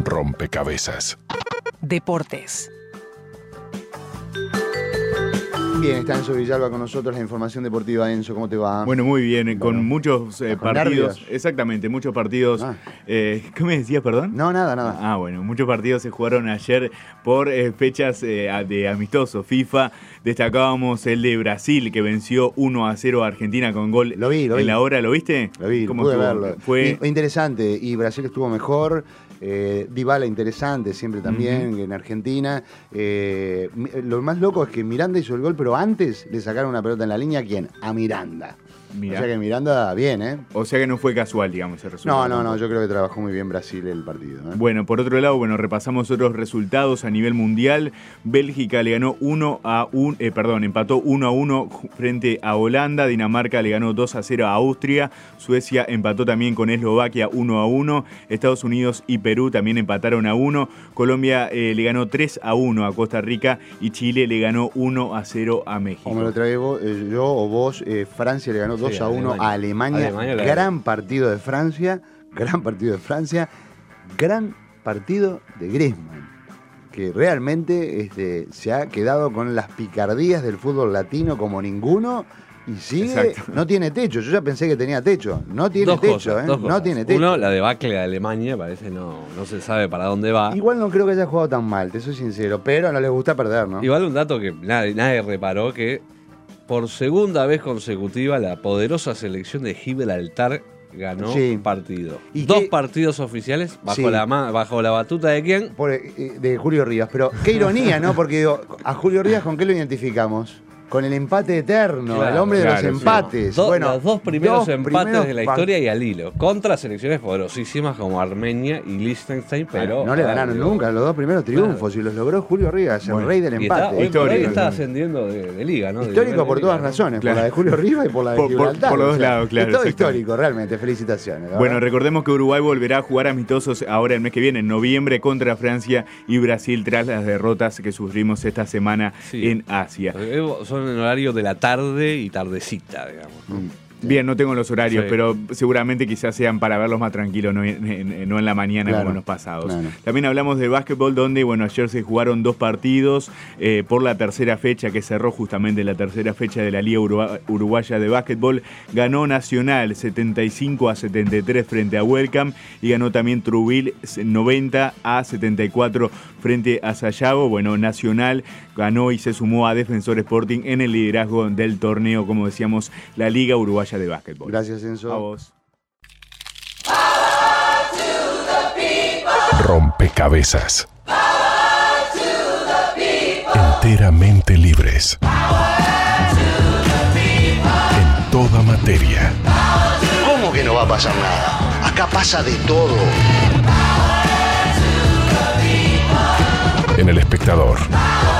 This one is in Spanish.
Rompecabezas. Deportes. Bien, está Enzo Villalba con nosotros, la información deportiva. Enzo, ¿cómo te va? Bueno, muy bien, con muchos ¿con partidos. nervios? Exactamente, muchos partidos. ¿Qué me decías, perdón? No, nada. Bueno, muchos partidos se jugaron ayer por fechas de amistosos FIFA. Destacábamos el de Brasil, que venció 1-0 a Argentina con gol. Lo vi. En la hora, ¿lo viste? Lo vi, ¿Cómo pude estuvo? verlo. Fue Interesante, y Brasil estuvo mejor. Dybala interesante siempre también en Argentina. Lo más loco es que Miranda hizo el gol, pero antes le sacaron una pelota en la línea. ¿A quién? A Miranda. Mirá. O sea que Miranda bien, ¿eh? O sea que no fue casual, digamos, el resultado. No, yo creo que trabajó muy bien Brasil el partido, ¿eh? Bueno, por otro lado, repasamos otros resultados a nivel mundial. Bélgica le ganó empató 1-1 frente a Holanda. Dinamarca le ganó 2-0 a Austria. Suecia empató también con Eslovaquia 1-1. Estados Unidos y Perú también empataron a 1. Colombia le ganó 3-1 a Costa Rica y Chile le ganó 1-0 a México. O me lo traigo yo o vos. Francia le ganó 2-1 a Alemania. Gran partido de Francia. Gran partido de Griezmann, que realmente se ha quedado con las picardías del fútbol latino como ninguno y sigue. Exacto. No tiene techo. Yo ya pensé que tenía techo. No tiene dos techo, cosas. No tiene techo. Uno, la debacle de Alemania, parece no se sabe para dónde va. Igual no creo que haya jugado tan mal, te soy sincero, pero no les gusta perder, ¿no? Igual un dato que nadie reparó, que por segunda vez consecutiva la poderosa selección de Gibraltar ganó un partido. Dos partidos oficiales bajo la batuta de quién? De Julio Rivas. Pero qué ironía, ¿no? Porque digo, a Julio Rivas, ¿con qué lo identificamos? Con el empate eterno, el hombre de los empates. Los dos primeros empates de la historia y al hilo. Contra selecciones poderosísimas como Armenia y Liechtenstein, pero no le ganaron nunca los dos primeros triunfos y los logró Julio Rivas, el rey del empate. Histórico. Está ascendiendo de liga, ¿no? Histórico por todas razones, por la de Julio Rivas y por la de Gibraltar. Por los dos lados, claro. Es todo histórico, realmente. Felicitaciones. Bueno, recordemos que Uruguay volverá a jugar amistosos ahora el mes que viene, en noviembre, contra Francia y Brasil, tras las derrotas que sufrimos esta semana en Asia. Son en horario de la tarde y tardecita, digamos. Bien, no tengo los horarios, pero seguramente quizás sean para verlos más tranquilos, no en la mañana como en los pasados. También hablamos de básquetbol, donde ayer se jugaron 2 partidos por la tercera fecha, que cerró justamente la tercera fecha de la Liga Uruguaya de Básquetbol. Ganó Nacional 75-73 frente a Welcome y ganó también Truville 90-74 frente a Sayago. Bueno, Nacional ganó y se sumó a Defensor Sporting en el liderazgo del torneo, como decíamos, la Liga Uruguaya de Básquetbol. Gracias, Enzo. A vos. Rompecabezas. Enteramente libres. En toda materia. ¿Cómo que no va a pasar nada? Acá pasa de todo. En El Espectador.